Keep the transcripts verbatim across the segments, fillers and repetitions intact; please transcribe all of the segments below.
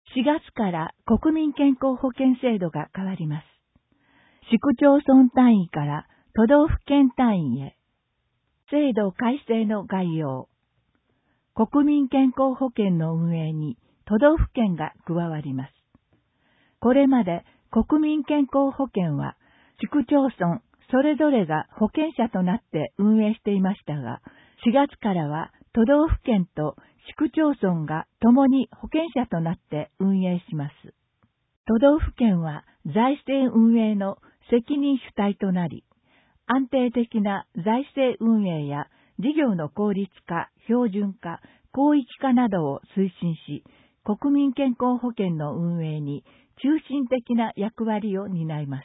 しがつから国民健康保険制度が変わります。市区町村単位から都道府県単位へ。制度改正の概要。国民健康保険の運営に都道府県が加わります。これまで国民健康保険は市区町村それぞれが保険者となって運営していましたが、しがつからは都道府県と市区町村が共に保険者となって運営します。都道府県は財政運営の責任主体となり、安定的な財政運営や事業の効率化、標準化、広域化などを推進し、国民健康保険の運営に中心的な役割を担います。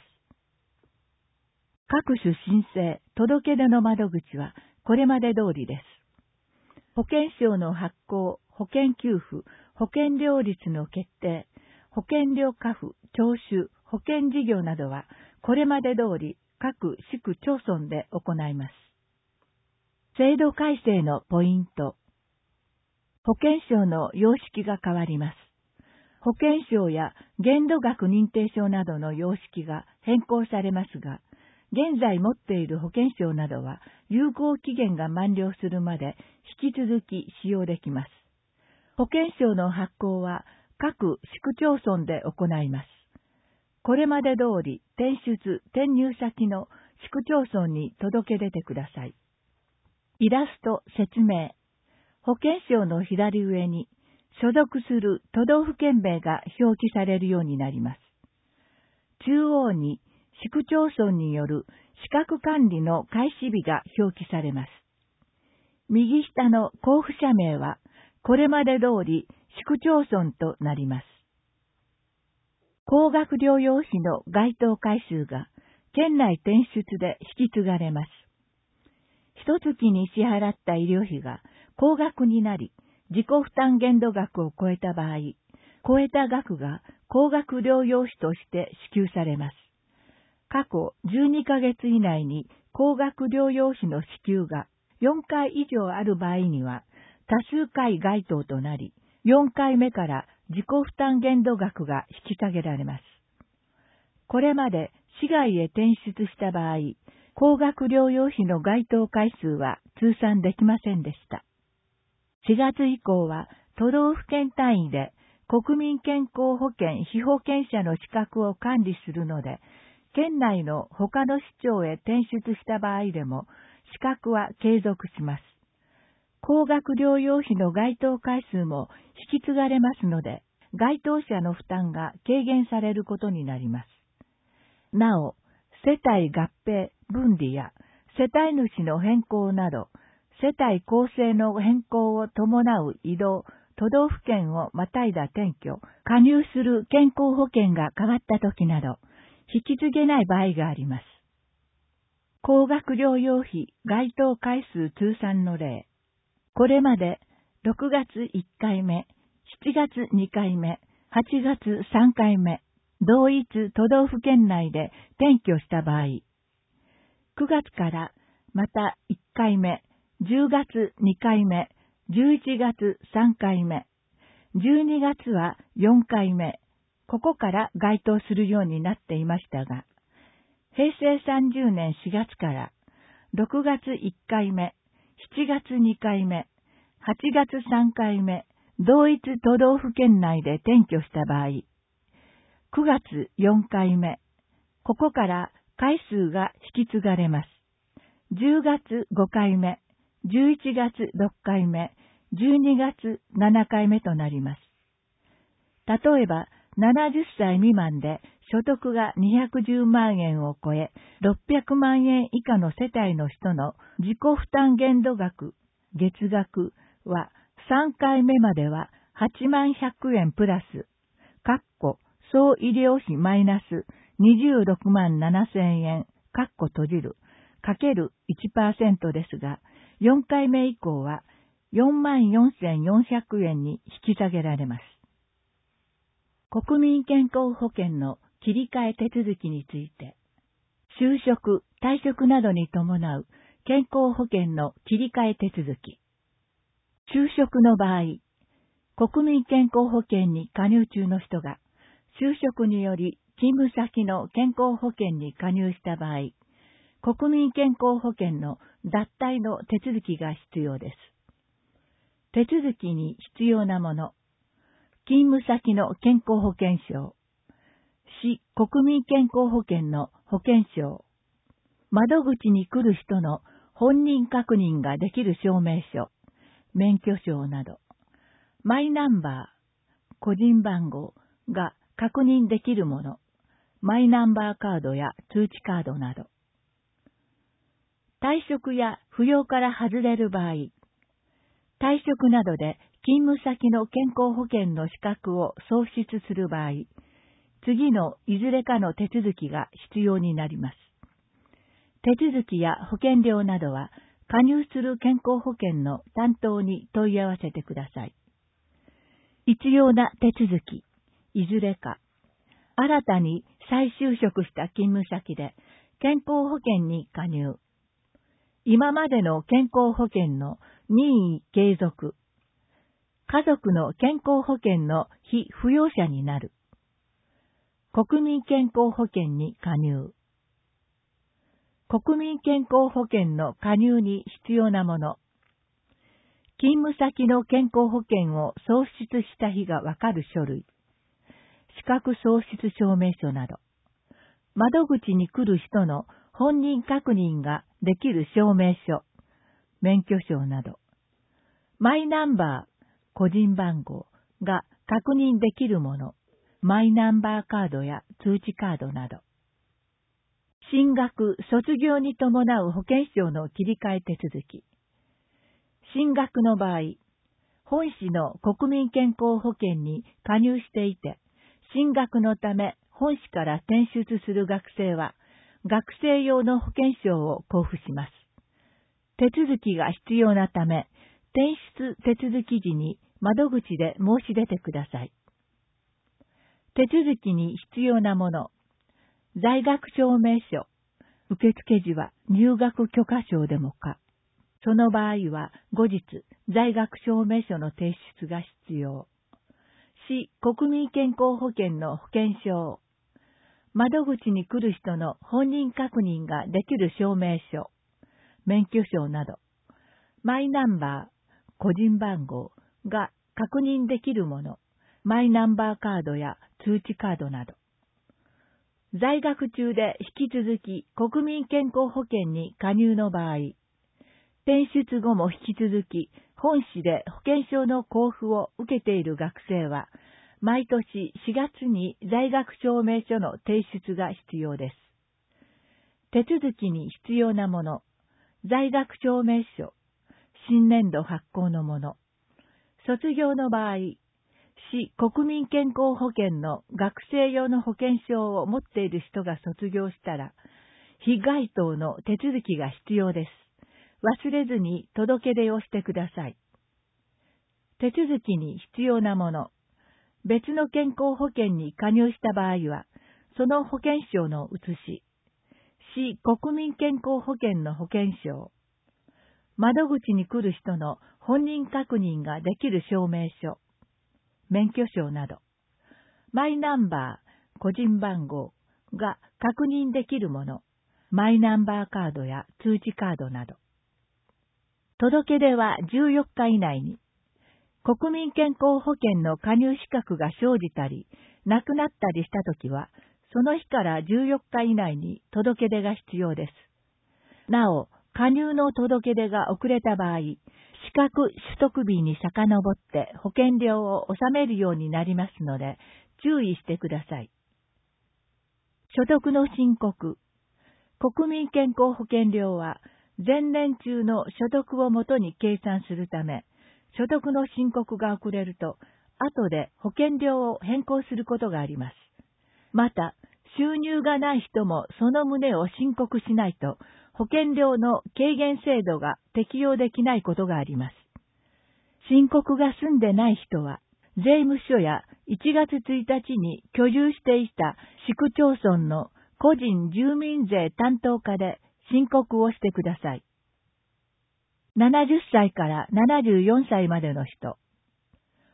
各種申請、届け出の窓口はこれまで通りです。保険証の発行、保険給付、保険料率の決定、保険料加付、徴収、保険事業などはこれまで通り各市区町村で行います。制度改正のポイント。保険証の様式が変わります。保険証や限度額認定証などの様式が変更されますが、現在持っている保険証などは有効期限が満了するまで引き続き使用できます。保険証の発行は各市区町村で行います。これまで通り転出・転入先の市区町村に届け出てください。イラスト説明。保険証の左上に所属する都道府県名が表記されるようになります。中央に市区町村による資格管理の開始日が表記されます。右下の交付者名はこれまで通り市区町村となります。高額療養費の該当回数が県内転出で引き継がれます。一月に支払った医療費が高額になり、自己負担限度額を超えた場合、超えた額が高額療養費として支給されます。過去じゅうにかげつ以内に高額療養費の支給がよんかい以上ある場合には、多数回該当となり、よんかいめから自己負担限度額が引き下げられます。これまで市外へ転出した場合、高額療養費の該当回数は通算できませんでした。しがつ以降は都道府県単位で国民健康保険被保険者の資格を管理するので、県内の他の市町へ転出した場合でも資格は継続します。高額療養費の該当回数も引き継がれますので、該当者の負担が軽減されることになります。なお、世帯合併、分離や世帯主の変更など、世帯構成の変更を伴う移動、都道府県をまたいだ転居、加入する健康保険が変わった時など、引き継げない場合があります。高額療養費該当回数通算の例。これまでろくがついっかいめ、しちがつにかいめ、はちがつさんかいめ、同一都道府県内で転居した場合、くがつからまたいっかいめ、じゅうがつにかいめ、じゅういちがつさんかいめ、じゅうにがつはよんかいめ、ここから該当するようになっていましたが、へいせいさんじゅうねんしがつからろくがついっかいめ、しちがつにかいめ、はちがつさんかいめ、同一都道府県内で転居した場合、くがつよんかいめ、ここから回数が引き継がれます。じゅうがつごかいめ、じゅういちがつろっかいめ、じゅうにがつななかいめとなります。例えば、ななじゅっさい未満で所得がにひゃくじゅうまんえんを超え、ろっぴゃくまんえん以下の世帯の人の自己負担限度額、月額はさんかいめまでははちまんひゃくえんプラス、かっこ総医療費マイナスにじゅうろくまんななせんえん、かっこ閉じる、かける いちパーセント ですが、よんかいめ以降はよんまんよんせんよんひゃくえんに引き下げられます。国民健康保険の切り替え手続きについて、就職、退職などに伴う健康保険の切り替え手続き。就職の場合、 国民健康保険に加入中の人が、就職により勤務先の健康保険に加入した場合、国民健康保険の脱退の手続きが必要です。手続きに必要なもの、勤務先の健康保険証、市国民健康保険の保険証、窓口に来る人の本人確認ができる証明書、免許証など、マイナンバー、個人番号が確認できるもの、マイナンバーカードや通知カードなど。退職や扶養から外れる場合、退職などで勤務先の健康保険の資格を喪失する場合、次のいずれかの手続きが必要になります。手続きや保険料などは加入する健康保険の担当に問い合わせてください。必要な手続き、いずれか、新たに再就職した勤務先で健康保険に加入。今までの健康保険の任意継続。家族の健康保険の被扶養者になる。国民健康保険に加入。国民健康保険の加入に必要なもの。勤務先の健康保険を喪失した日がわかる書類。資格喪失証明書など。窓口に来る人の本人確認ができる証明書、免許証など。マイナンバー、個人番号が確認できるもの、マイナンバーカードや通知カードなど。進学、卒業に伴う保険証の切り替え手続き。進学の場合、本市の国民健康保険に加入していて、進学のため本市から転出する学生は、学生用の保険証を交付します。手続きが必要なため、転出手続き時に窓口で申し出てください。手続きに必要なもの、在学証明書、受付時は入学許可証でもか。その場合は後日在学証明書の提出が必要。市国民健康保険の保険証。窓口に来る人の本人確認ができる証明書、免許証など。マイナンバー、個人番号が確認できるもの、マイナンバーカードや通知カードなど。在学中で引き続き国民健康保険に加入の場合、転出後も引き続き本市で保険証の交付を受けている学生は、毎年しがつに在学証明書の提出が必要です。手続きに必要なもの、在学証明書、新年度発行のもの。卒業の場合、市国民健康保険の学生用の保険証を持っている人が卒業したら、非該当の手続きが必要です。忘れずに届け出をしてください。手続きに必要なもの、別の健康保険に加入した場合は、その保険証の写し、市国民健康保険の保険証、窓口に来る人の本人確認ができる証明書、免許証など、マイナンバー、個人番号が確認できるもの、マイナンバーカードや通知カードなど。届け出はじゅうよっか以内に、国民健康保険の加入資格が生じたり、なくなったりしたときは、その日からじゅうよっか以内に届け出が必要です。なお、加入の届け出が遅れた場合、資格取得日に遡って保険料を納めるようになりますので、注意してください。所得の申告。国民健康保険料は、前年中の所得をもとに計算するため、所得の申告が遅れると、後で保険料を変更することがあります。また、収入がない人もその旨を申告しないと、保険料の軽減制度が適用できないことがあります。申告が済んでない人は、税務署やいちがつついたちに居住していた市区町村の個人住民税担当課で申告をしてください。ななじゅっさいからななじゅうよんさいまでの人、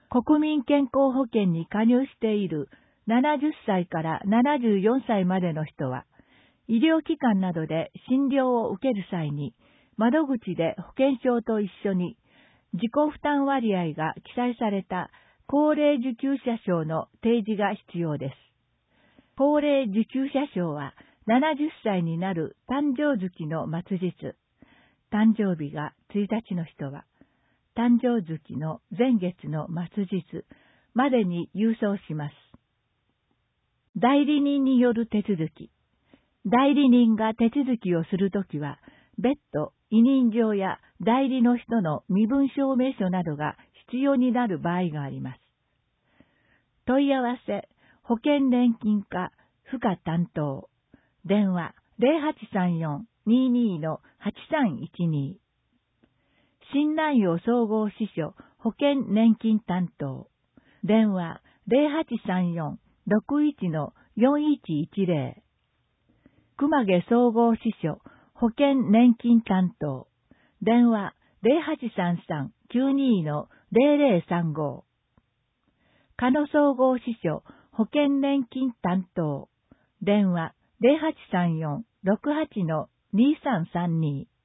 国民健康保険に加入しているななじゅっさいからななじゅうよんさいまでの人は、医療機関などで診療を受ける際に、窓口で保険証と一緒に自己負担割合が記載された高齢受給者証の提示が必要です。高齢受給者証はななじゅっさいになる誕生月の末日、誕生日がついたちの人は、誕生月の前月の末日までに郵送します。代理人による手続き。代理人が手続きをするときは、別途委任状や代理の人の身分証明書などが必要になる場合があります。問い合わせ、保険年金課付加担当。電話 ゼロはちさんよん にーにー はちさんいちにー。新南陽総合支所保険年金担当。電話 ゼロはちさんよん ろくいち よんいちいちゼロ。熊毛総合支所保険年金担当。電話 ゼロはちさんさん きゅうにー ゼロゼロさんご。鹿野総合支所保険年金担当。電話 ゼロはちさんよん ろくはち にーさんさんにー。